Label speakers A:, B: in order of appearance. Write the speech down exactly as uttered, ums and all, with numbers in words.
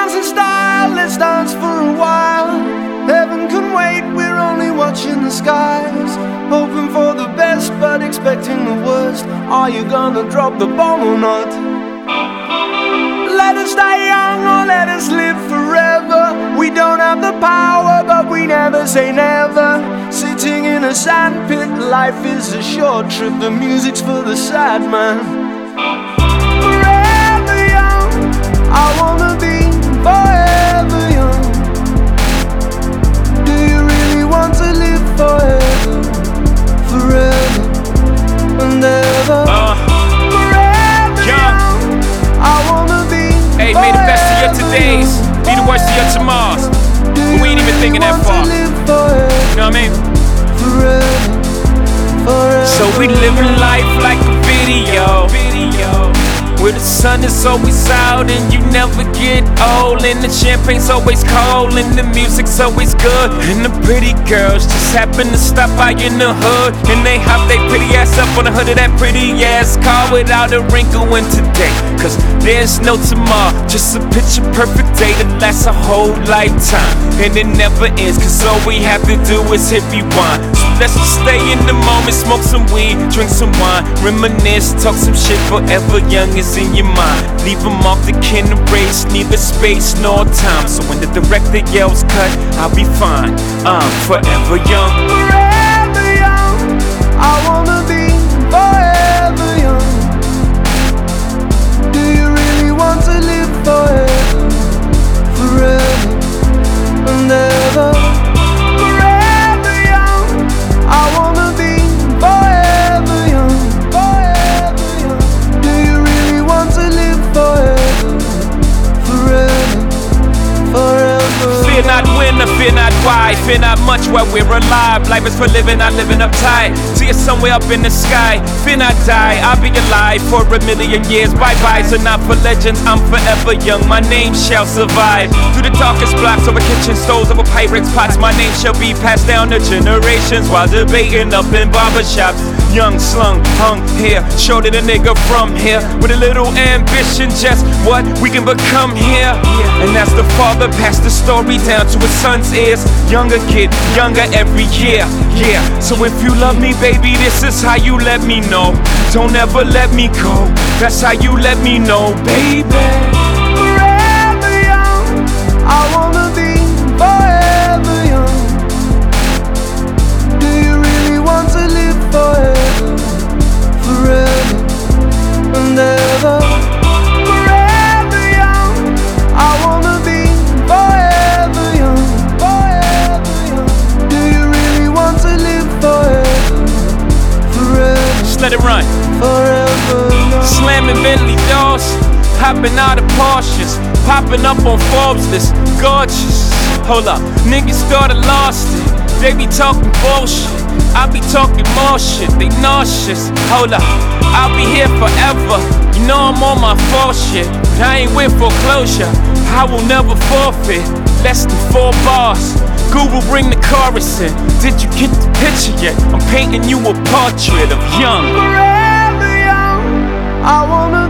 A: dance in style, let's dance for a while. Heaven can wait, we're only watching the skies. Hoping for the best, but expecting the worst. Are you gonna drop the bomb or not? Let us die young or let us live forever. We don't have the power, but we never say never. Sitting in a sandpit, life is a short trip. The music's for the sad man. Forever young, I wanna be forever young. Do you really want to live forever? Forever and ever.
B: Uh,
A: Forever
B: young.
A: young, I wanna be.
B: Hey, may the best of your todays be the worst of your tomorrows. But we ain't even thinking that far. You know what I mean?
A: Forever, forever.
B: So we living life like a video, where the sun is always out and you never get old, and the champagne's always cold and the music's always good, and the pretty girls just happen to stop by in the hood, and they hop they pretty ass up on the hood of that pretty ass car without a wrinkle in today. Cause there's no tomorrow, just a picture perfect day that lasts a whole lifetime, and it never ends, cause all we have to do is hit rewind. So let's just stay in the moment, smoke some weed, drink some wine, reminisce, talk some shit. Forever young is in your mind. Leave them off the can erase, neither space nor time. So when the director yells cut, I'll be fine. I'm forever young.
A: Forever young, I wanna be forever young. Do you really want to live forever? Forever and ever. Forever young, I wanna be forever young. Forever young. Do you really want to live forever? Forever, forever.
B: Fear not when or fear not why, fear not much while we're alive. Life is for living, not living uptight. See you somewhere up in the sky. Fear not die, I'll be alive for a million years. Bye-bye, so not for legends, I'm forever young. My name shall survive. Through the darkest blocks, over kitchen stoves, over pirates' pots, my name shall be passed down to generations while debating up in barbershops. Young, slung, hung here, showed it a nigga from here with a little ambition, just what we can become here. And as the father passed the story down to his son's ears, younger kid, younger every year, yeah. So if you love me, baby, this is how you let me know. Don't ever let me go, that's how you let me know, baby.
A: Forever young, I wanna be forever young. Do you really want to live forever? Forever and ever. Forever young, I wanna be forever young. Forever young. Do you really want to live forever? Forever.
B: Just let it run.
A: Forever young.
B: Slamming Bentley doors, hopping out of Porsches, popping up on Forbes list, gorgeous. Hold up, niggas thought I lost it. They be talking bullshit, I be talking more shit. They nauseous. Hold up, I'll be here forever. You know I'm on my full shit, but I ain't with foreclosure. I will never forfeit. Less than four bars. Google, bring the chorus in. Did you get the picture yet? I'm painting you a portrait of young.
A: Forever young, I wanna